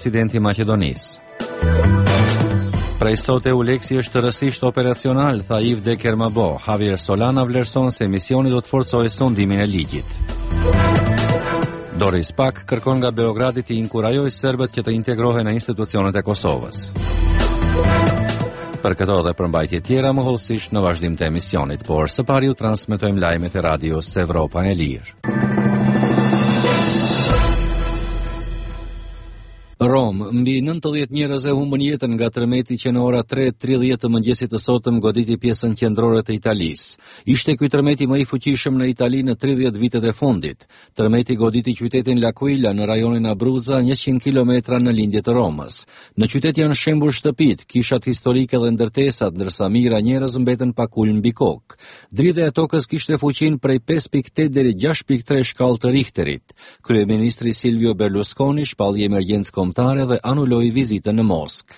presidenti i Maqedonisë. Prej sot EULEX-i është rësisht operacional, tha Yves de Kermabo. Javier Solana vlerëson se misioni do të forcojë sundimin e ligjit. Doris Pack kërkon nga Beogradi të inkurajojë serbët që të integrohen në institucionet e Kosovës. Për këto dhe përmbajtje tjera mohollësisht në vazhdim të emisionit, por së pari ju transmetojmë lajmet e radios Evropa e Lirë. Rom, mbi 90 njerëz e humbën jetën nga tërmeti që në ora 3:30 të mëngjesit të sotëm goditi pjesën qendrore të Italisë. Ishte ky tërmeti më i fuqishëm në Itali në 30 vitet e fundit. Tërmeti goditi qytetin L'Aquila në rajonin Abruzza, 100 kilometra në lindje të Romës. Në qytet janë shembur shtëpit, kishat historike dhe ndërtesat, ndërsa mijëra njerëz mbeten pa ulë mbi kokë. Dridhja e tokës kishte fuqinë prej 5.8 deri 6.3 shkallë të Richterit. Kryeministri Silvio Berlusconi shpalli emergjencë dhe anuloi vizitën në Moskë.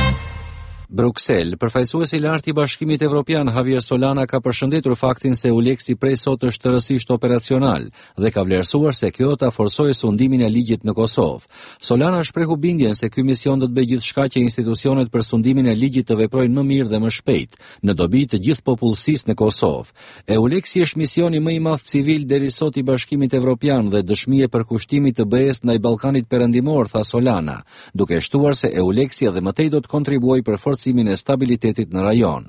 Bruksel, përfaqësuesi i lartë i Bashkimit Evropian Javier Solana ka përshëndetur faktin se EULEX-i prej sot është rësisht operacional dhe ka vlerësuar se kjo ta forcojë sundimin e ligjit në Kosovë. Solana shprehu bindjen se ky mision do të bëjë gjithçka që institucionet për sundimin e ligjit të veprojnë më mirë dhe më shpejt në dobi të gjithë popullsisë në Kosovë. EULEX-i është misioni më i madh civil deri sot i Bashkimit Evropian dhe dëshmi e përkushtimit të BE-s ndaj Ballkanit Perëndimor, tha Solana, duke shtuar se EULEX-i edhe më tej do të kontribuojë për e stabilitetit në rajon.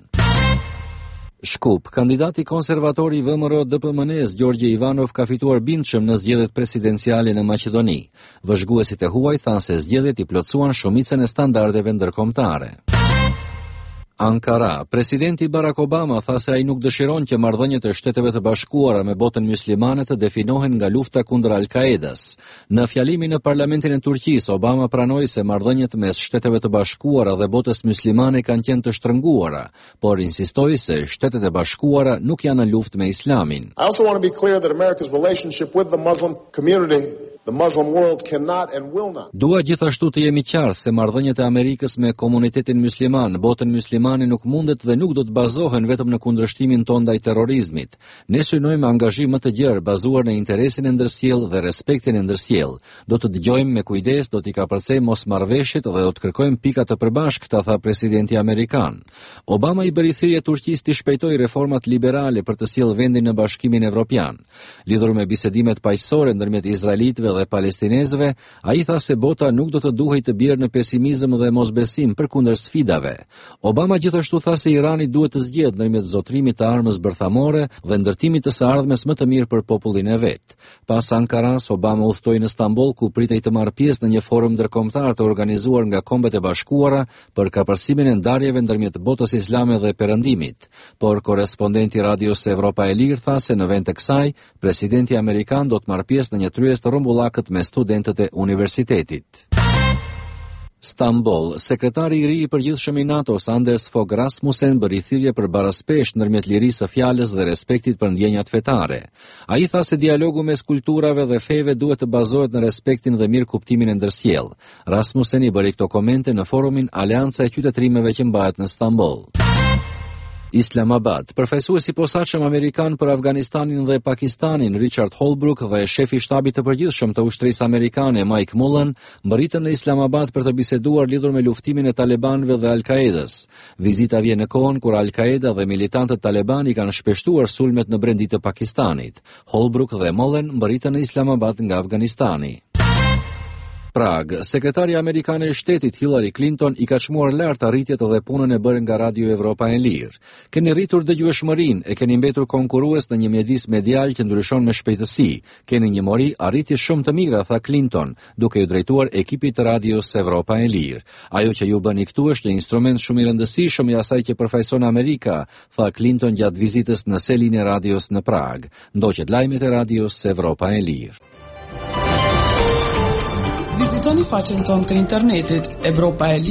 Shkup, kandidati konservator i VMRO-DPMN-s Gjorgje Ivanov ka fituar bindshëm në zgjedhjet presidenciale në Maqedoni. Vëzhguesit e huaj thanë se zgjedhjet i plotësuan shumicën e standardeve ndërkombëtare. Ankara, presidenti Barack Obama tha se ai nuk dëshiron që marrëdhëniet e Shteteve të Bashkuara me botën myslimane të definohen nga lufta kundër Al-Qaedas. Në fjalimin në parlamentin e Turqisë, Obama pranoi se marrëdhëniet mes Shteteve të Bashkuara dhe botës myslimane kanë qenë të shtrënguara, por insistoi se Shtetet e Bashkuara nuk janë në luftë me Islamin. I also want to be clear that America's relationship with the Muslim community, the Muslim world, cannot and will not. Dua gjithashtu të jemi qartë se marrëdhëniet e Amerikës me komunitetin mysliman, botën myslimane nuk mundet dhe nuk do të bazohen vetëm në kundërshtimin ton ndaj terrorizmit. Ne synojmë angazhim më të gjerë bazuar në interesin e ndërsjellë dhe respektin e ndërsjellë. Do të dëgjojmë me kujdes, do t'i kapërcejmë mosmarrveshjet dhe do të kërkojmë pika të përbashkëta, tha presidenti amerikan. Obama i bëri thirrje Turqisë të shpejtojë reformat liberale për të sjellë vendin në Bashkimin Evropian. Lidhur me bisedimet paqësore ndërmjet izraelitëve dhe palestinezëve, ai tha se bota nuk do të duhej të bjerë në pesimizëm dhe mosbesim përkundër sfidave. Obama gjithashtu tha se Irani duhet të zgjedhë ndërmjet zotrimit të armës bërthamore dhe ndërtimit të së ardhmes më të mirë për popullin e vet. Pas Ankaras, Obama udhtoi në Stamboll ku pritej të marrë pjesë në një forum ndërkombëtar të organizuar nga Kombet e Bashkuara për kapërsimin e ndarjeve ndërmjet botës islame dhe perëndimit. Por korrespondenti Radios Evropa e Lirë tha se në vend të kësaj, presidenti amerikan do të marrë pjesë në një tryezë të rrumbullakët me studentët e universitetit. Stamboll, sekretari i ri i përgjithshëm i NATO-s Anders Fogh Rasmussen bëri thirrje për baraspesh ndërmjet lirisë së fjalës dhe respektit për ndjenjat fetare. Ai tha se dialogu mes kulturave dhe feve duhet të bazohet në respektin dhe mirëkuptimin e ndërsjellë. Rasmussen i bëri këto komente në forumin Aleanca e Qytetërimeve që mbahet në Stamboll. Islamabad, përfaqësuesi i posaçëm amerikan për Afganistanin dhe Pakistanin Richard Holbrooke dhe shefi i shtabit të përgjithshëm të ushtrisë amerikane Mike Mullen mbërritën në Islamabad për të biseduar lidhur me luftimin e talibanëve dhe Al-Qaedës. Vizita vjen në kohën kur Al-Qaeda dhe militantët taliban i kanë shpeshtuar sulmet në brendi të Pakistanit. Holbrooke dhe Mullen mbërritën në Islamabad nga Afganistani. Prag, sekretari amerikane e shtetit Hillary Clinton i ka çmuar lart arritjet dhe punën e bërë nga Radio Evropa e Lirë. Keni rritur dëgjueshmërinë, e keni mbetur konkurrues në një mjedis medial që ndryshon me shpejtësi. Keni një mori arritje shumë të mira, tha Clinton, duke u drejtuar ekipit të Radios Evropa e Lirë. Ajo që ju bëni këtu është një instrument shumë i rëndësishëm i asaj që përfaqëson Amerika, tha Clinton gjatë vizitës në selin e radios në Prag. Ndoqet lajmet e Radios Evropa e Lirë. Vizitoni faqen tonë të internetit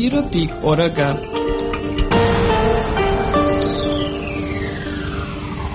europaelire.org.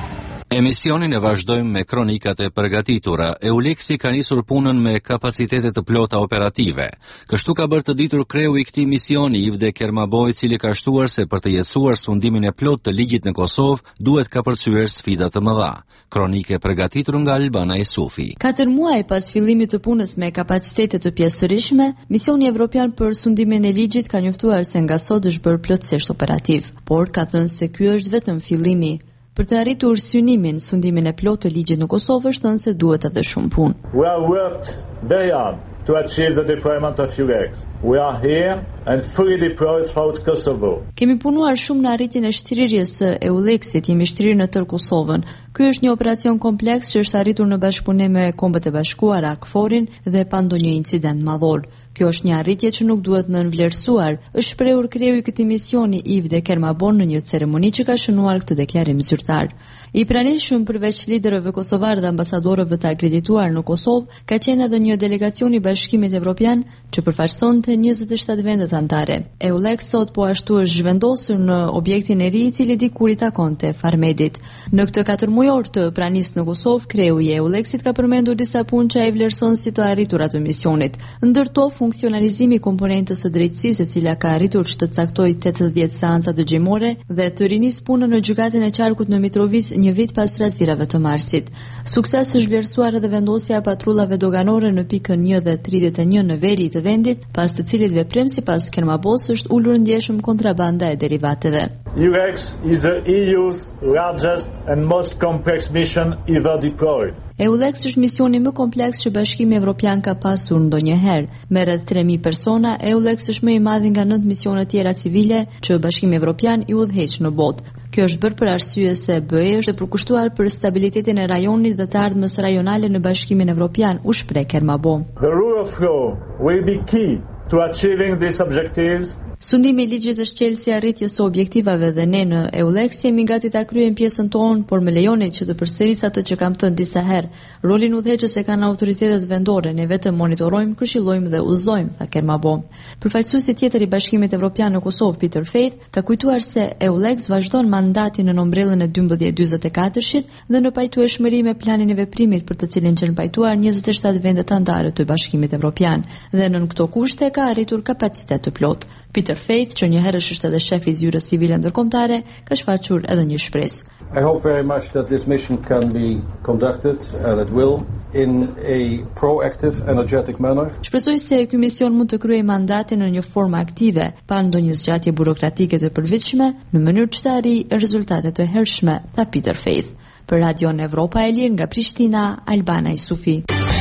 Emisionin e vazhdojmë me kronikat e përgatitura. EULEX-i ka nisur punën me kapacitete të plota operative. Kështu ka bërë të ditur kreu i këtij misioni, Ivde Kermaboj, i cili ka shtuar se për të jetësuar sundimin e plot të ligjit në Kosovë, duhet ka përcyer sfida të mëdha. Kronike përgatitur nga Albana Isufi. 4 muaj pas fillimit të punës me kapacitete të pjesërishtme, misioni evropian për sundimin e ligjit ka njoftuar se nga sot është bërë plotësisht operativ, por ka thënë se ky është vetëm fillimi. Për të arritur synimin, sundimin e plotë të ligjit në Kosovë është thënë se duhet edhe shumë punë. We have worked very hard to achieve the deployment of EULEX. We are here and fully deployed throughout Kosovo. Kemi punuar shumë në arritjen e shtrirjes së EULEX-it, jemi shtrirë në tërë Kosovën. Ky është një operacion kompleks që është arritur në bashkëpunim me Kombët e Bashkuara, KFOR-in dhe pa ndonjë incident madhor. Kjo është një arritje që nuk duhet nënvlerësuar, është shprehur kreu i këtij misioni Ivde Kermabon në një ceremoni që ka shënuar këtë deklarim zyrtar. I pranishëm përveç liderëve kosovar dhe ambasadorëve të akredituar në Kosovë, ka qenë edhe një delegacion i Bashkimit Evropian që përfaqësonte 27 vendet anëtare. EULEX sot po ashtu është zhvendosur në objektin e ri i cili dikur i takonte Farmedit. Në këtë 4 mujor të pranisë në Kosovë, kreu i EULEX-it ka përmendur disa punë që ai vlerëson si të arritura të misionit. Ndërto funksionalizimi i komponentës së drejtësisë, e cila ka arritur që të caktojë 80 seanca dëgjimore dhe të rinis punën në gjykatën e qarkut në Mitrovic një vit pas razirave të marsit. Sukses është vlerësuar edhe vendosja e patrullave doganore në pikën 1 dhe 31 në veri të vendit, pas të cilit veprim sipas Kermabos është ulur ndjeshëm kontrabanda e derivateve. EULEX is the EU's largest and most complex mission ever deployed. EULEX është misioni më kompleks që Bashkimi Evropian ka pasur ndonjëherë. Me rreth 3000 persona, EULEX është më i madh nga 9 misione tjera civile që Bashkimi Evropian i udhëheq në botë. Kjo është bërë për arsye se BE është e përkushtuar për stabilitetin e rajonit dhe të ardhmës rajonale në Bashkimin Evropian, u shpreh Kermabo. The rule of law will be key to achieving these objectives. Sundimi i ligjit është çelësi i arritjes së objektivave dhe ne në EULEX jemi gati ta kryejmë pjesën tonë, por më lejoni që të përsëris atë që kam thënë disa herë. Rolin udhëheqës e kanë autoritetet vendore, ne vetëm monitorojmë, këshillojmë dhe udhëzojmë, tha Kermabo. Përfaqësuesi tjetër i Bashkimit Evropian në Kosovë, Peter Faith, ka kujtuar se EULEX vazhdon mandatin në nombrellën e 1244-shit dhe në pajtueshmëri me planin e veprimit për të cilin janë pajtuar 27 vendet anëtare të Bashkimit Evropian dhe nën këto kushte ka arritur kapacitet të plotë. Peter Faith, që njëherësh është edhe shef i zyrës civile ndërkombëtare, ka shfaqur edhe një shpresë. I hope very much that this mission can be conducted, and it will, in a proactive, energetic manner. Shpresoj se ky mision mund të kryejë mandatin në një formë aktive, pa ndonjë zgjatje burokratike të përvitshme, në mënyrë që të arrijë rezultate të hershme, tha Peter Faith. Për Radion Evropa e Lirë nga Prishtina, Albana Isufi.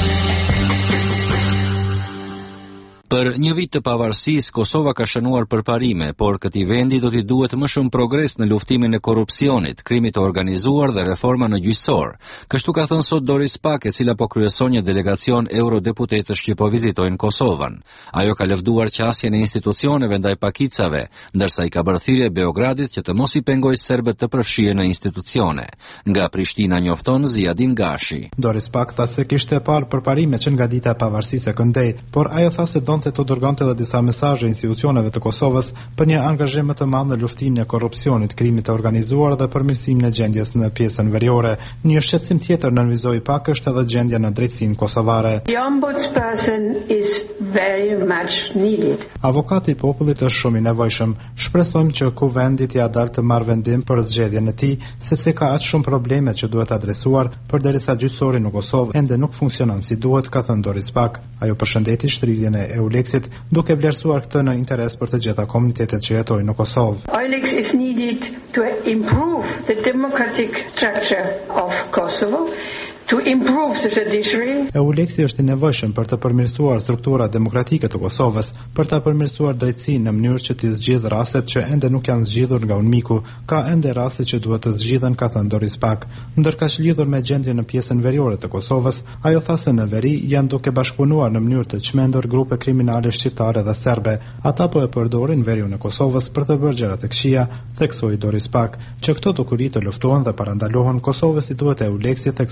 Për një vit të pavarësisë, Kosova ka shënuar përparime, por këtij vendi do t'i duhet më shumë progres në luftimin e korrupsionit, krimit të organizuar dhe reforma në gjyqësor. Kështu ka thënë sot Doris Pack, e cila po kryeson një delegacion eurodeputetësh që po vizitojnë Kosovën. Ajo ka lëvduar qasjen e institucioneve ndaj pakicave, ndërsa i ka bërë thirrje Beogradit që të mos i pengojë serbët të përfshihen në institucione. Nga Prishtina njofton Ziadin Gashi. Doris Pack tha se kishte parë përparime që nga dita e pavarësisë e këndej, por ajo tha se të dërgonte edhe disa mesazhe institucioneve të Kosovës për një angazhim më të madh në luftimin e korrupsionit, krimit të organizuar dhe përmirësimin e gjendjes në pjesën veriore. Një shqetësim tjetër nënvizoi Pak është edhe gjendja në drejtsinë kosovare. The ombudsperson is very much needed. Avokati i popullit është shumë i nevojshëm. Shpresojmë që kuvendi t'i dalë të marrë vendim për zgjedhjen e tij, sepse ka aq shumë probleme që duhet adresuar, përderisa gjyqësori në Kosovë ende nuk funksionon si duhet, ka thënë Doris Pak. Ajo përshëndeti shtrirjen e EULEX-it, duke vlerësuar këtë në interes për të gjitha komunitetet që jetojnë në Kosovë. EULEX is needed to improve the democratic structure of Kosovo, to improve the judiciary. EULEX-i është i nevojshëm për të përmirësuar strukturat demokratike të Kosovës, për ta përmirësuar drejtsinë në mënyrë që të zgjidhë rastet që ende nuk janë zgjidhur nga UNMIK-u. Ka ende raste që duhet të zgjidhen, ka thënë Doris Pak. Ndërkaq lidhur me gjendjen në pjesën veriore të Kosovës, ajo tha se në veri janë duke bashkëpunuar në mënyrë të çmendur grupe kriminale shqiptare dhe serbe. Ata po e përdorin veriun e Kosovës për të bërë gjëra të këqija, theksoi Doris Pak, që këto dukuri të luftohen dhe parandalohen Kosovës i duhet EULEX-i, theksoi ajo.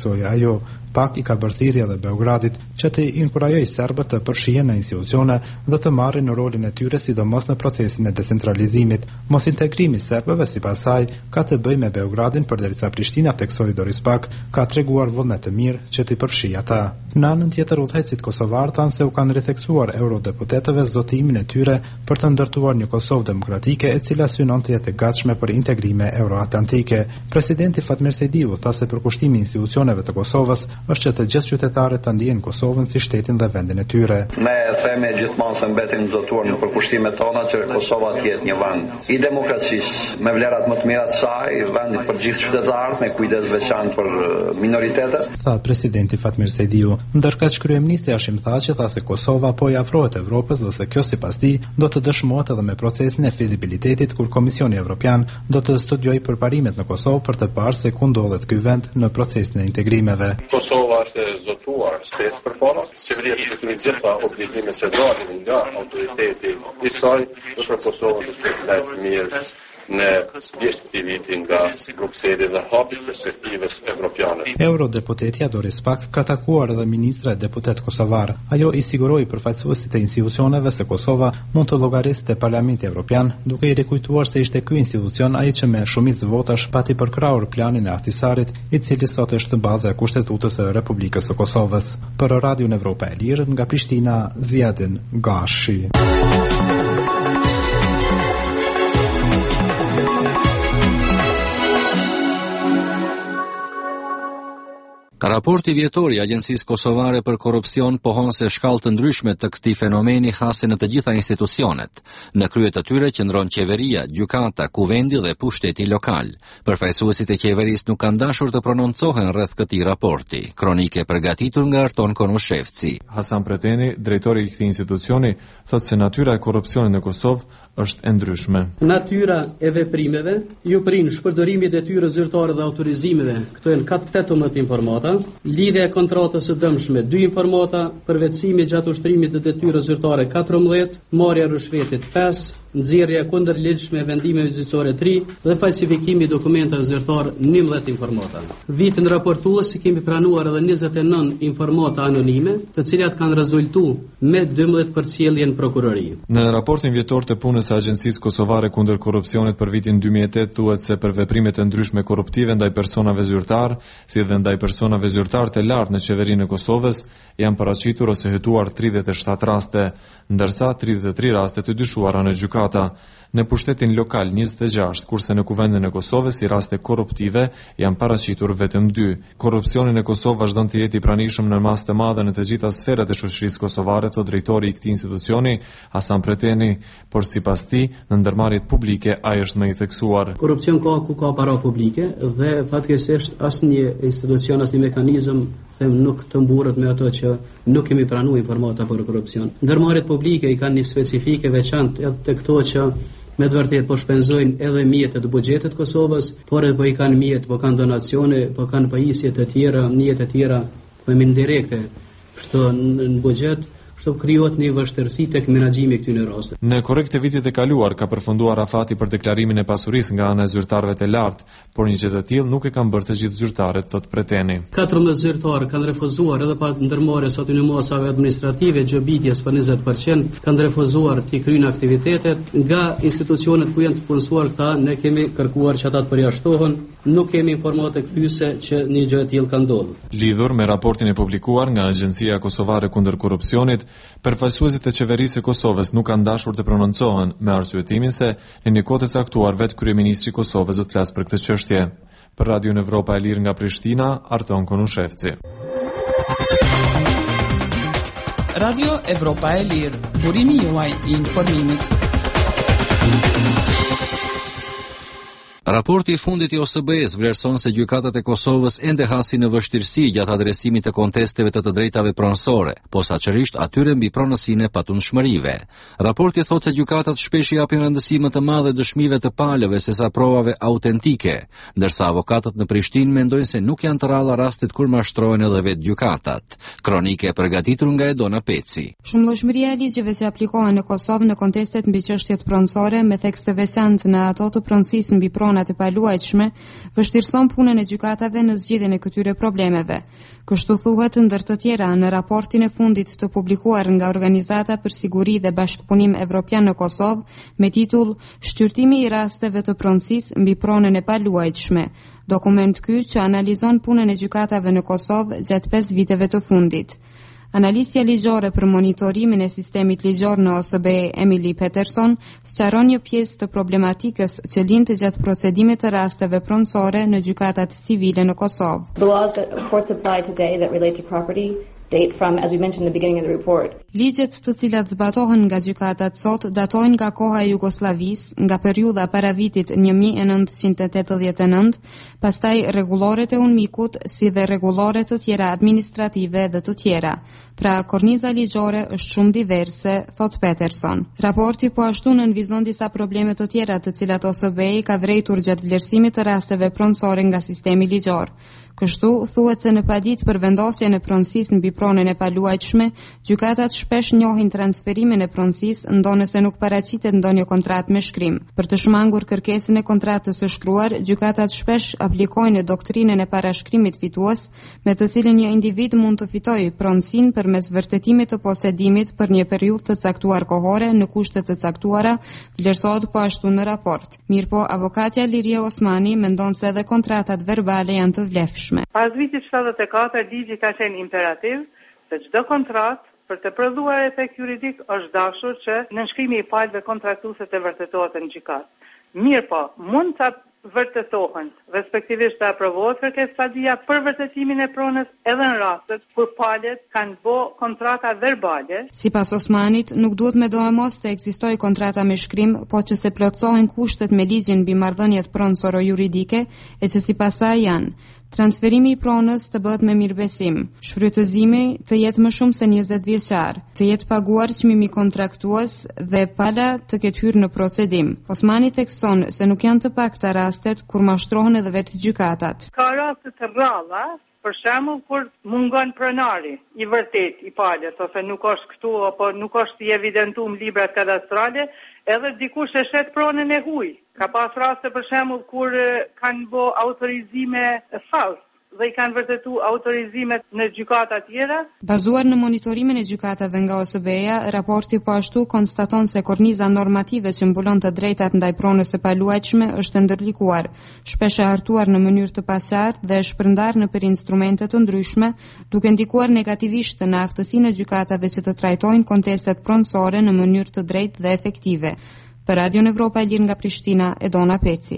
ajo pak i ka bërë thirrje dhe Beogradit që të inkurajojë serbët të përfshihen në institucione dhe të marrin rolin e tyre sidomos në procesin e decentralizimit. Mos integrimi i serbëve sipas saj ka të bëjë me Beogradin përderisa Prishtina theksoi Doris Pak ka treguar vullnet të mirë që t'i përfshijë ata. Në anën tjetër udhëheqësit kosovar thanë se u kanë ritheksuar eurodeputetëve zotimin e tyre për të ndërtuar një Kosovë demokratike e cila synon të jetë e gatshme për integrime euroatlantike. Presidenti Fatmir Sejdiu tha se përkushtimi i institucioneve të Kosovës është që të gjithë qytetarët të ndiejnë Kosovën si shtetin dhe vendin e tyre. Ne themi gjithmonë se mbetim zotuar në përkushtimet tona që Kosova të jetë një vend i demokracisë, me vlerat më të mira të saj, vend për gjithë qytetarët, me kujdes veçantë për minoritetet. Tha presidenti Fatmir Sejdiu, ndërkaq kryeministri Hashim Thaçi tha se Kosova po i afrohet Evropës dhe se kjo sipas tij do të dëshmohet edhe me procesin e fizibilitetit kur Komisioni Evropian do të studiojë përparimet në Kosovë për të parë se ku ndodhet ky vend në procesin e integrimeve. Kosova është zotuar shtet përpara, qeveria do të ketë gjitha obligimet që dalin nga autoriteti i saj për Kosovën të ketë mirë në vjeçtivitin nga Brukseli dhe hapi perspektives evropiane. Eurodeputetja Doris Pak ka takuar edhe ministra e deputet kosovar. Ajo i siguroi përfaqësuesit e institucioneve se Kosova mund të llogarisë te Parlamenti Evropian, duke i rikujtuar se ishte ky institucion ai që me shumicë votash pati përkrahur planin e Ahtisarit, i cili sot është baza e kushtetutës së Republikës së Kosovës. Për Radion Evropa e Lirë nga Prishtina, Ziadin Gashi. Raporti vjetor i Agjencisë Kosovare për Korrupsion pohon se shkallë të ndryshme të këtij fenomeni hasin në të gjitha institucionet. Në krye të tyre qëndron qeveria, gjykata, kuvendi dhe pushteti lokal. Përfaqësuesit e qeverisë nuk kanë dashur të prononcohen rreth këtij raporti. Kronike përgatitur nga Arton Konushevci. Hasan Preteni, drejtori i këtij institucioni, thotë se natyra e korrupsionit në Kosovë është e ndryshme. Natyra e veprimeve ju prin shpërdorimi i detyrës zyrtare dhe autorizimeve. Këto janë 18 informata. Lidhja e kontratës së dëmshme 2 informata, përvetësimi gjatë ushtrimit të detyrës zyrtare 14, marrja rrushvetit 5, nxjerrja kundërligjshme e vendimeve gjyqësore 3 dhe falsifikimi i dokumentave zyrtare 11 informata. Vitin raportues kemi pranuar edhe 29 informata anonime, të cilat kanë rezultuar me 12 përcjelljen prokurori. Në raportin vjetor të punës së Agjencisë Kosovare kundër korrupsionit për vitin 2008 thuhet se për veprimet e ndryshme korruptive ndaj personave zyrtar, si dhe ndaj personave zyrtar të lartë në qeverinë e Kosovës, janë paraqitur ose hetuar 37 raste, ndërsa 33 raste të dyshuara në gjykata. Në pushtetin lokal 26, kurse në kuvendin e Kosovës si raste korruptive janë paraqitur vetëm 2. Korrupsioni në Kosovë vazhdon të jetë i pranishëm në masë të madhe në të gjitha sferat e shoqërisë kosovare, thotë drejtori i këtij institucioni, Hasan Preteni, por sipas tij, në ndërmarrjet publike ai është më i theksuar. Korrupsion ka ku ka para publike dhe fatkeqësisht asnjë institucion, asnjë mekanizëm nuk të mburret me ato që nuk kemi pranuar informata për korrupsion. Ndërmarrjet publike i kanë një specifike veçantë të këto që me të vërtetë po shpenzojnë edhe mjetet e buxhetit Kosovës, por edhe po i kanë mjet, po kanë donacione, po kanë pajisje të tjera, mjet të tjera, po indirekte, kështu në buxhet. Kështu krijohet një vështirësi tek menaxhimi i këtyre rasteve. Në korrekt e vitit e kaluar ka përfunduar afati për deklarimin e pasurisë nga ana e zyrtarëve të lartë, por një gjë të tillë nuk e kanë bërë të gjithë zyrtarët, thotë Preteni. 14 zyrtarë kanë refuzuar edhe pa ndërmarrjes së atyre masave administrative gjobitjes për 20%, kanë refuzuar të kryejnë aktivitetet nga institucionet ku janë të punësuar këta. Ne kemi kërkuar që ata të përjashtohen, nuk kemi informata kthyese që një gjë e tillë ka ndodhur. Lidhur me raportin e publikuar nga Agjencia Kosovare kundër korrupsionit, përfaqësuesit e qeverisë së Kosovës nuk kanë dashur të prononcohen me arsyetimin se në një kohë të caktuar vetë kryeministri i Kosovës do të flasë për këtë çështje. Për Radion Evropa e Lirë nga Prishtina, Arton Konushevci. Radio Evropa e Lirë, burimi juaj i informimit. Raporti i fundit i OSBE-s vlerëson se gjykatat e Kosovës ende hasin në vështirësi gjatë adresimit të kontesteve të drejtave pronësore, posaçërisht atyre mbi pronësinë e patundshmërive. Raporti thotë se gjykatat shpesh i japin rëndësi më të madhe dëshmive të palëve sesa provave autentike, ndërsa avokatët në Prishtinë mendojnë se nuk janë të rralla rastet kur mashtrohen edhe vetë gjykatat. Kronike e përgatitur nga Edona Peci. Shumëllojshmëria e ligjeve që aplikohen në Kosovë në kontestet mbi çështjet pronësore me theks të veçantë në ato të pronësisë mbi pronat e paluajtshme vështirëson punën e gjykatave në zgjidhjen e këtyre problemeve. Kështu thuhet ndër të tjera në raportin e fundit të publikuar nga Organizata për Siguri dhe Bashkëpunim Evropian në Kosovë me titull Shqyrtimi i rasteve të pronësisë mbi pronën e paluajtshme. Dokument ky që analizon punën e gjykatave në Kosovë gjatë 5 viteve të fundit. Analistja ligjore për monitorimin e sistemit ligjor në OSBE Emily Peterson sqaron një pjesë të problematikës që lindte gjatë procedimit të rasteve pronësore në gjykatat civile në Kosovë. The laws that courts apply today that relate to property date from, as we mentioned in the beginning of the report. Ligjet të cilat zbatohen nga gjykatat sot datojnë nga koha e Jugosllavisë, nga periudha para vitit 1989, pastaj rregulloret e UNMIK-ut, si dhe rregulloret të tjera administrative dhe të tjera. Pra, korniza ligjore është shumë diverse, thot Peterson. Raporti po ashtu nënvizon disa probleme të tjera të cilat OSBE ka vërejtur gjatë vlerësimit të rasteve pronësore nga sistemi ligjor. Kështu, thuhet se në padit për vendosjen e pronësisë mbi pronën e paluajtshme, gjykatat shpesh njohin transferimin e pronësisë ndonëse nuk paraqitet ndonjë kontratë me shkrim. Për të shmangur kërkesën e kontratës së shkruar, gjykatat shpesh aplikojnë doktrinën e parashkrimit fitues, me të cilën një individ mund të fitojë pronësinë përmes vërtetimit të posedimit për një periudhë të caktuar kohore në kushte të caktuara, vlerësohet po ashtu në raport. Mirpo, avokatja Liria Osmani mendon se edhe kontratat verbale janë të vlefshme. Pas vitit 74, ligji ka qenë imperativ se çdo kontratë për të prodhuar efekt juridik është dashur që nënshkrimi i palëve kontraktuese të vërtetohet në gjykat. Mirpo, mund të vërtetohen, respektivisht të aprovohet kërkesëpadia për vërtetimin e pronës edhe në rastet kur palët kanë bë kontrata verbale. Sipas Osmanit, nuk duhet me doamos të ekzistojë kontrata me shkrim, po që se plotësohen kushtet me ligjin mbi marrëdhëniet pronësoro-juridike e që sipas saj janë transferimi i pronës të bëhet me mirëbesim, shfrytëzimi të jetë më shumë se 20 vjeçar, të jetë paguar çmimi kontraktues dhe pala të ketë hyrë në procedim. Osmani thekson se nuk janë të pakta rastet kur mashtrohen edhe vetë gjykatat. Ka raste të rralla, për shembull kur mungon pronari i vërtet i palës ose nuk është këtu apo nuk është i evidentuar në librat kadastrale, edhe dikush e shet pronën e huaj. Ka pas raste për shembull kur kanë bë autorizime fals dhe i kanë vërtetu autorizimet në gjykata tjera. Bazuar në monitorimin e gjykatave nga OSBE-ja, raporti po ashtu konstaton se korniza normative që mbulon të drejtat ndaj pronës së paluajtshme është ndërlikuar, shpesh e hartuar në mënyrë të paqartë dhe e shpërndar nëpër instrumente të ndryshme, duke ndikuar negativisht në aftësinë e gjykatave që të trajtojnë kontestet pronësore në mënyrë të drejtë dhe efektive. Për Radion Evropa e Lirë nga Prishtina, Edona Peci.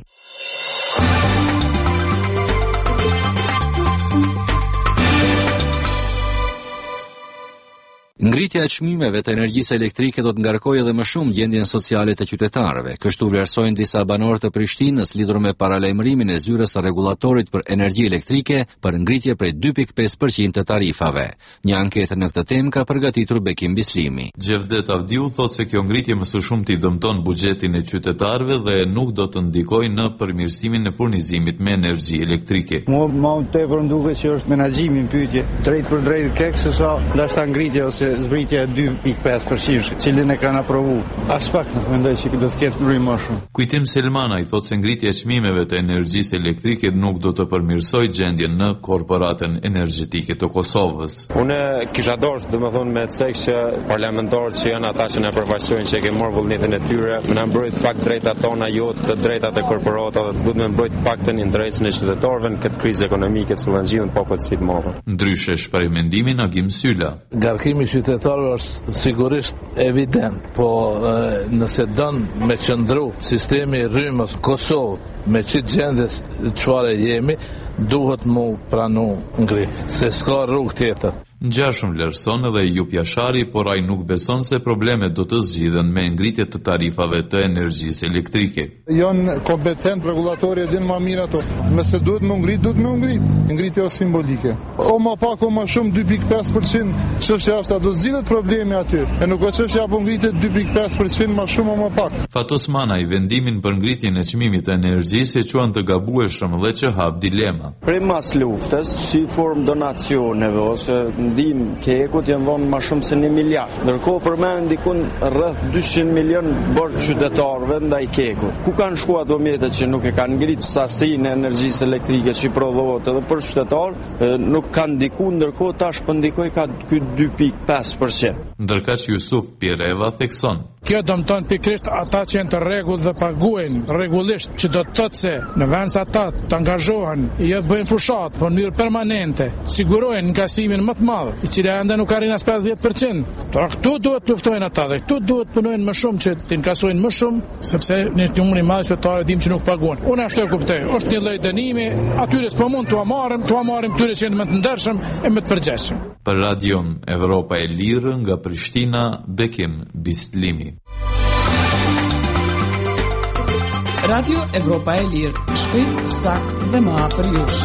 Ngritja e çmimeve të energjisë elektrike do të ngarkojë edhe më shumë gjendjen sociale të qytetarëve. Kështu vlerësojnë disa banorë të Prishtinës lidhur me paralajmërimin e zyrës së rregullatorit për energji elektrike për ngritje prej 2.5% të tarifave. Një anketë në këtë temë ka përgatitur Bekim Bislimi. Gjevdet Avdiu thotë se kjo ngritje më së shumti dëmton buxhetin e qytetarëve dhe nuk do të ndikojë në përmirësimin e furnizimit me energji elektrike. Më tepër më duket që është menaxhimi në pyetje, drejt për drejt kekse sa dashta ngritje ose zbritja e 2.5%, cilin e kanë aprovu. As pak nuk mendoj se do të ketë ndryshim më shumë. Kujtim Selmana i thotë se ngritja e çmimeve të energjisë elektrike nuk do të përmirësojë gjendjen në korporatën energjetike të Kosovës. Unë kisha dashur, domethënë, me cek që parlamentarët që janë ata që na përfaqësojnë, që kemë marrë vullnetin e tyre, më na mbrojt pak drejtat tona, jo të drejtat e korporatave, duhet më mbrojt paktën interesin e qytetarëve në këtë krizë ekonomike që vëngjillen popullsi të madh. Ndryshe shpreh mendimin Agim Syla. Ngarkimi qytetarëve është sigurisht evident, po nëse don me qëndru sistemi i rrymës Kosovë me qitë gjendjes çfarë jemi, duhet mu pranu ngritje, se s'ka rrugë tjetër. Ngjashëm vlerëson edhe Jup Jashari, por ai nuk beson se problemet do të zgjidhen me ngritje të tarifave të energjisë elektrike. Janë kompetent rregullatori e din më mirë ato. Nëse duhet më ngrit, duhet më ngrit. Ngritja është simbolike. O më pak o më shumë 2.5%, çështja është do zgjidhet problemi aty. E nuk është çështja apo ngritet 2.5% më shumë o më pak. Fatos Manaj vendimin për ngritjen e çmimit të energjisë e quan të gabueshëm dhe që hap dilema. Ivana. Prej mas luftës, si formë donacioneve ose ndihmë kekut janë dhënë më shumë se 1 miliard. Ndërkohë përmend dikun rreth 200 milion borxh qytetarëve ndaj kekut. Ku kanë shkuar ato mjetet që nuk e kanë ngritur sasinë e energjisë elektrike që prodhohet edhe për qytetarë, nuk kanë ndikuar, ndërkohë tash po ndikoi ka ky 2.5%. Ndërkaq Yusuf Piereva thekson: Kjo dëmton pikërisht ata që janë të rregull dhe paguajnë rregullisht, që do të thotë se në vend se ata të angazhohen, jo bëjnë fushat, por në mënyrë permanente, sigurojnë ngasimin më të madh, i cili ende nuk arrin as 50%. Por këtu duhet luftojnë ata dhe këtu duhet punojnë më shumë që të inkasojnë më shumë, sepse në numrin e madh qytetarë dim që nuk paguajnë. Unë ashtu e kuptoj. Është një lloj dënimi, atyre s'po mund t'u marrim tyre që janë më të ndershëm e më të përgjegjshëm. Për Radion Evropa e Lirë nga Prishtina, Bekim Bistlimi. Radio Evropa e Lirë, shpejt, sakt dhe më afër jush.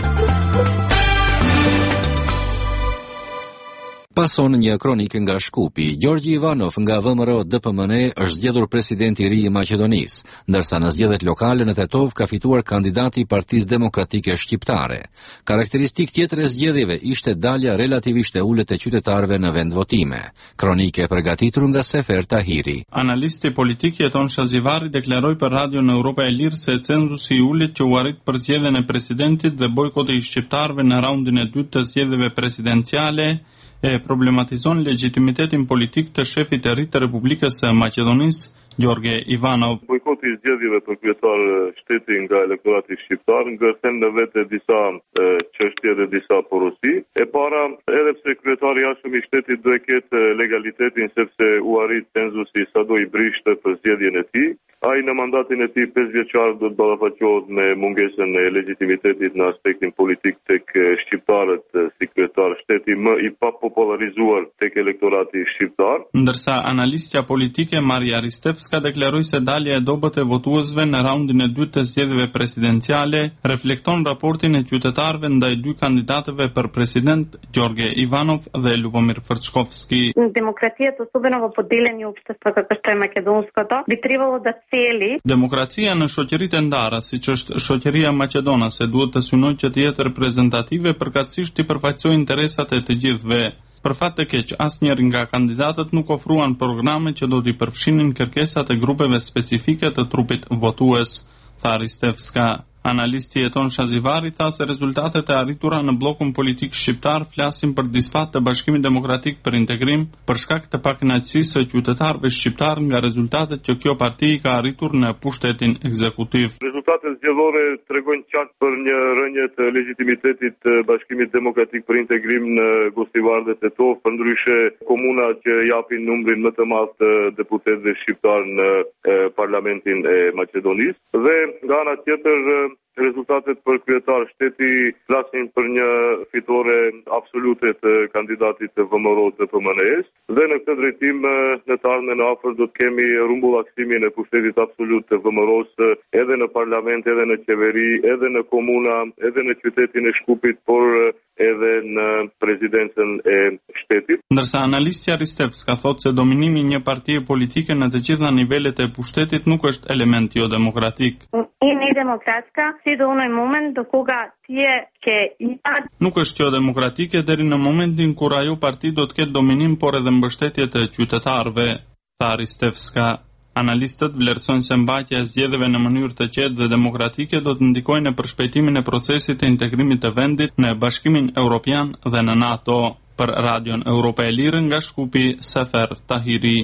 Pason një kronikë nga Shkupi. Gjorgji Ivanov nga VMRO DPMNE është zgjedhur presidenti i ri i Maqedonisë, ndërsa në zgjedhjet lokale në Tetov ka fituar kandidati i Partisë Demokratike Shqiptare. Karakteristikë tjetër e zgjedhjeve ishte dalja relativisht e ulët e qytetarëve në vendvotime. Kronikë e përgatitur nga Sefer Tahiri. Analisti politik Jeton Shazivari deklaroi për Radion Evropa e Lirë se cenzusi i ulët që u arrit për zgjedhjen e presidentit dhe bojkoti i shqiptarëve në raundin e dytë të zgjedhjeve presidenciale e problematizon legitimitetin politik të shefit të ri të Republikës së Maqedonisë, Gjorge Ivanov. Bojkoti i zgjedhjeve për kryetar shteti nga elektorati shqiptar ngërthen në vete disa çështje dhe disa porosi. E para, edhe pse kryetari i jashtëm i shtetit do e ketë legalitetin sepse u arrit cenzusi sado i brishtë për zgjedhjen e tij, ai në mandatin e tij 5 vjeçar do të ballafaqohet me mungesën e legitimitetit në aspektin politik tek shqiptarët si kryetar shteti më i papopularizuar tek elektorati shqiptar. Ndërsa analistja politike Maria Ristevska deklaroi se dalja e dobët e votuesve në raundin e dytë të zgjedhjeve presidenciale reflekton raportin e qytetarëve ndaj dy kandidatëve për president, Gjorge Ivanov dhe Lubomir Frçkovski. Демократията, особено в отделени общества, како што е македонското, би требало да цели. Demokracia në shoqëritë e ndara, siç është shoqëria maqedonase, duhet të synojë që të jetë reprezentative përkatësisht të përfaqësojë interesat e të gjithëve. Për fat të keq, asnjëri nga kandidatët nuk ofruan programe që do t'i përfshinin kërkesat e grupeve specifike të trupit votues, tha Ristevska. Analisti Jeton Shazivari tha se rezultatet e arritura në bllokun politik shqiptar flasin për dispat të Bashkimit Demokratik për Integrim për shkak të pakënaqësisë së qytetarëve shqiptar nga rezultatet që kjo parti ka arritur në pushtetin ekzekutiv. Rezultatet zgjedhore tregojnë qartë për një rënje të legitimitetit të Bashkimit Demokratik për Integrim në Gostivar dhe Tetov, përndryshe komuna që japin numrin më të madh të deputetëve shqiptar në parlamentin e Maqedonisë dhe nga ana tjetër rezultatet për kryetar shteti flasin për një fitore absolute të kandidatit të VMRO të PMNE-s dhe në këtë drejtim në të ardhmen e afër do të kemi rumbullaksimin e pushtetit absolut të VMRO-s edhe në parlament, edhe në qeveri, edhe në komuna, edhe në qytetin e Shkupit, por edhe në prezidencën e shtetit. Ndërsa analistja Ristevska thotë se dominimi i një partie politike në të gjitha nivelet e pushtetit nuk është element jo demokratik. И недемократска си до оној момент до кога тие ќе имаат. Nuk është jo demokratike deri në momentin kur ajo parti do të ketë dominim por edhe mbështetje të qytetarëve, tha Ristevska. Analistët vlerësojnë se mbajtja e zgjedhjeve në mënyrë të qetë dhe demokratike do të ndikojë në përshpejtimin e procesit të integrimit të vendit në Bashkimin Evropian dhe në NATO. Për Radion Evropa e Lirë nga Shkupi, Sefer Tahiri.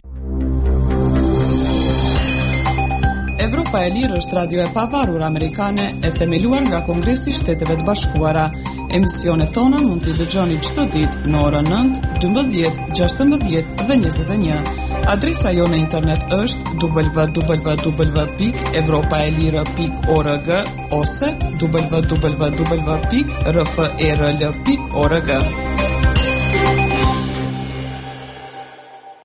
Evropa e Lirë është radio e pavarur amerikane e themeluar nga Kongresi i Shteteve të Bashkuara. Emisionet tona mund t'i dëgjoni çdo ditë në orën 9, 12, 16 dhe 21. Adresa jo në internet është www.evropaelire.org ose www.rferl.org.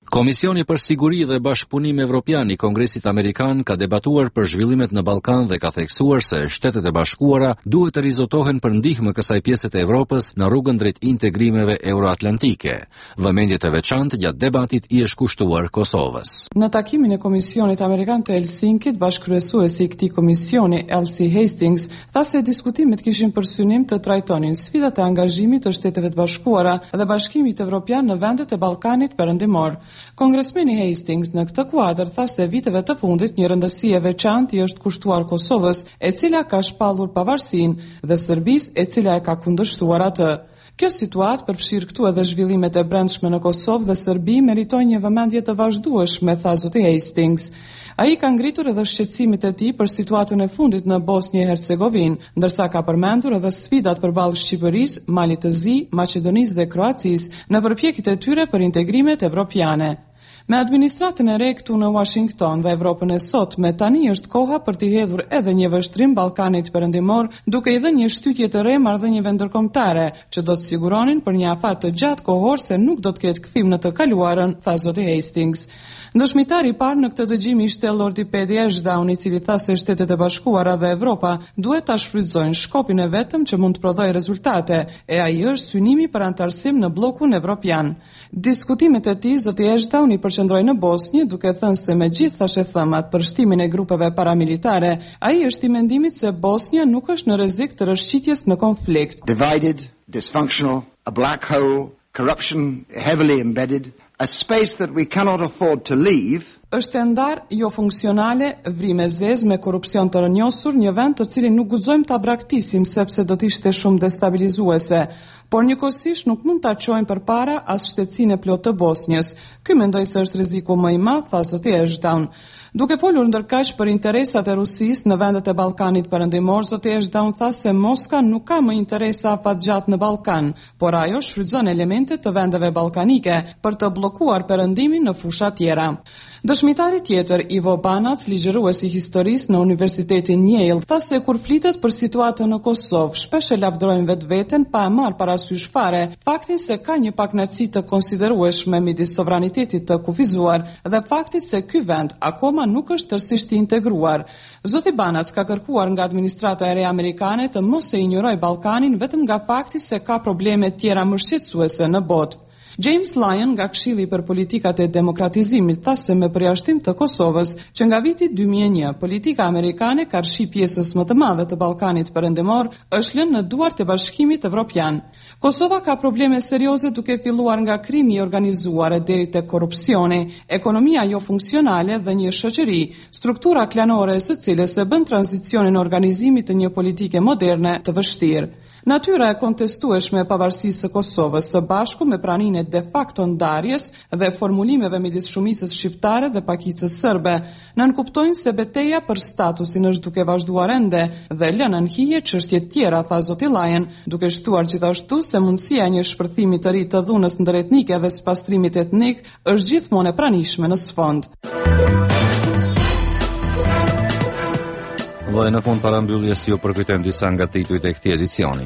Komisioni për Siguri dhe Bashkëpunim Evropian i Kongresit Amerikan ka debatuar për zhvillimet në Ballkan dhe ka theksuar se Shtetet e Bashkuara duhet të rizotohen për ndihmë kësaj pjese të Evropës në rrugën drejt integrimeve euroatlantike. Vëmendje të veçantë gjatë debatit i është kushtuar Kosovës. Në takimin e Komisionit Amerikan të Helsinkit, bashkëkryesuesi i këtij komisioni, Elsie Hastings, tha se diskutimet kishin për synim të trajtonin sfidat e angazhimit të Shteteve të Bashkuara dhe Bashkimit Evropian në vendet e Ballkanit Perëndimor. Kongresmeni Hastings në këtë kuadër tha se viteve të fundit një rëndësi e veçantë i është kushtuar Kosovës, e cila ka shpallur pavarësinë, dhe Serbisë, e cila e ka kundërshtuar atë. Kjo situatë përfshir këtu edhe zhvillimet e brendshme në Kosovë dhe Serbi meritojnë një vëmendje të vazhdueshme, tha zoti Hastings. Ai ka ngritur edhe shqetësimet e tij për situatën e fundit në Bosnjë e Hercegovinë, ndërsa ka përmendur edhe sfidat përballë Shqipërisë, Malit të Zi, Maqedonisë dhe Kroacisë në përpjekjet e tyre për integrimet evropiane. Me administratën e re këtu në Washington dhe Evropën e sotme, tani është koha për t'i hedhur edhe një vështrim Ballkanit Perëndimor, duke i dhënë një shtytje të re marrëdhënieve ndërkombëtare, që do të siguronin për një afat të gjatë kohor se nuk do të ketë kthim në të kaluarën, tha zoti Hastings. Ndëshmitari i parë në këtë dëgjim ishte Lordi Pedi Ashdown, i cili tha se Shtetet e Bashkuara dhe Evropa duhet ta shfrytëzojnë shkopin e vetëm që mund të prodhojë rezultate, e ai është synimi për antarësim në bllokun evropian. Diskutimet e tij zoti Ashdown i përqendroi në Bosnjë, duke thënë se megjithë thashë thëmat për shtimin e grupeve paramilitare, ai është i mendimit se Bosnja nuk është në rrezik të rrëshqitjes në konflikt. Divided, dysfunctional, a black hole, corruption heavily embedded, a space that we cannot afford to leave. Është e ndarë, jo funksionale, vrimë zezë me korrupsion të rënjosur, një vend të cilin nuk guxojmë ta braktisim sepse do të ishte shumë destabilizuese. Por njëkohësisht nuk mund ta çojmë përpara as shtetësinë e plotë të Bosnjës. Ky mendoj se është rreziku më i madh, tha zoti Ashdown. Duke folur ndërkaq për interesat e Rusisë në vendet e Ballkanit Perëndimor, zoti Ashdown tha se Moska nuk ka më interesa afatgjatë në Ballkan, por ajo shfrytëzon elemente të vendeve ballkanike për të bllokuar perëndimin në fusha tjera. Dëshmitari tjetër, Ivo Banac, ligjërues i historisë në Universitetin Yale, tha se kur flitet për situatën në Kosovë, shpesh e lavdërojnë vetveten pa e marrë parasysh fare faktin se ka një pakënaqësi të konsiderueshme midis sovranitetit të kufizuar dhe faktit se ky vend akoma nuk është tërësisht i integruar. Zoti Banac ka kërkuar nga administrata e re amerikane të mos e injorojë Ballkanin vetëm nga fakti se ka probleme tjera më shqetësuese në botë. James Lyon nga Këshilli për Politikat e Demokratizimit tha se me përjashtim të Kosovës, që nga viti 2001 politika amerikane ka rshi pjesës më të madhe të Ballkanit Perëndimor, është lënë në duart e Bashkimit Evropian. Kosova ka probleme serioze duke filluar nga krimi i organizuar deri te korrupsioni, ekonomia jo funksionale dhe një shoqëri, struktura klanore së cilës e bën tranzicionin e organizimit të një politike moderne të vështirë. Natyra e kontestueshme e pavarësisë së Kosovës së bashku me praninë e de facto ndarjes dhe formulimeve midis shumicës shqiptare dhe pakicës serbe nënkuptojnë se betejë për statusin është duke vazhduar ende dhe lënë në hije çështje tjera, tha zoti Lyon, duke shtuar gjithashtu se mundësia e një shpërthimi të ri të dhunës ndëretnike dhe spastrimit etnik është gjithmonë e pranishme në sfond. Dhe në fund parambyljes ju përkujtojmë disa nga titujt e këtij edicioni.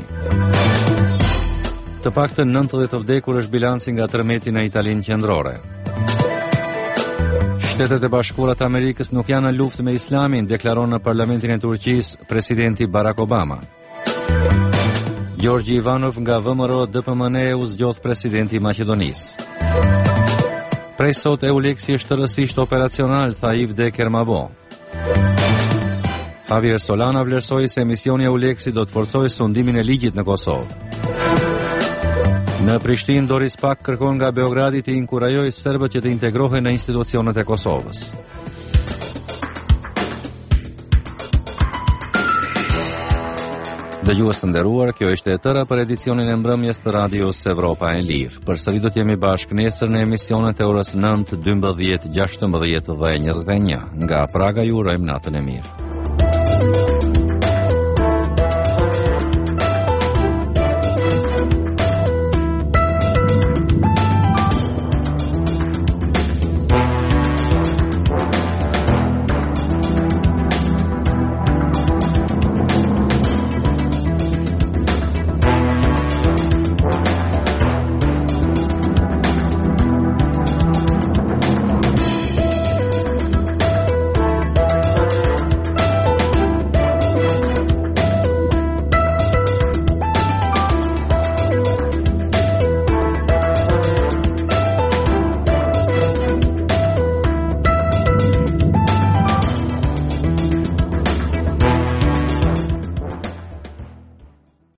Të paktën 90 të vdekur është bilanci nga tërmeti në Italinë qendrore. Shtetet e Bashkuara të Amerikës nuk janë në luftë me Islamin, deklaron në parlamentin e Turqisë presidenti Barack Obama. Gjorgji Ivanov nga VMRO DPMNE u zgjodh presidenti i Maqedonisë. Prej sot Euleksi është tërësisht operacional, tha Yves Kermabo. Javier Solana vlerësoi se misioni Euleksi do të forcojë sundimin e ligjit në Kosovë. Në Prishtinë, Doris Pack kërkon nga Beogradi të inkurajojë serbët që të integrohen në institucionet e Kosovës. Dëgjues të nderuar, kjo ishte e tëra për edicionin e mbrëmjes të Radios Evropa e Lirë. Përsëri do të jemi bashkë nesër në emisionet e orës 9, 12, 16 dhe 21. Nga Praga ju urojmë natën e mirë.